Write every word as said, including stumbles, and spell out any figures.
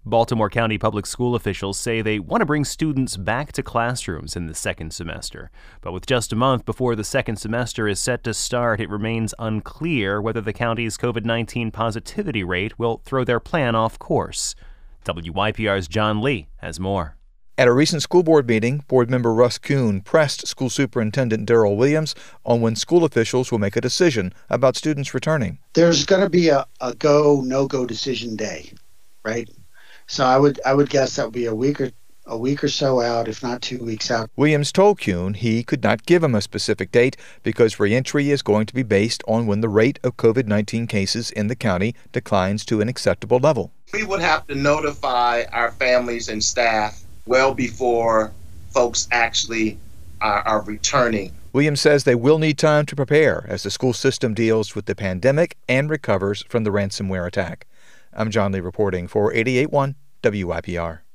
Baltimore County public school officials say they want to bring students back to classrooms in the second semester. But with just a month before the second semester is set to start, it remains unclear whether the county's COVID nineteen positivity rate will throw their plan off course. W Y P R's John Lee has more. At a recent school board meeting, board member Russ Kuhn pressed School Superintendent Daryl Williams on when school officials will make a decision about students returning. There's going to be a, a go, no-go decision day, right? So I would I would guess that would be a week or a week or so out, if not two weeks out. Williams told Kuhn he could not give him a specific date because reentry is going to be based on when the rate of COVID nineteen cases in the county declines to an acceptable level. We would have to notify our families and staff well before folks actually are, are returning. Williams says they will need time to prepare as the school system deals with the pandemic and recovers from the ransomware attack. I'm John Lee reporting for eighty-eight point one W Y P R.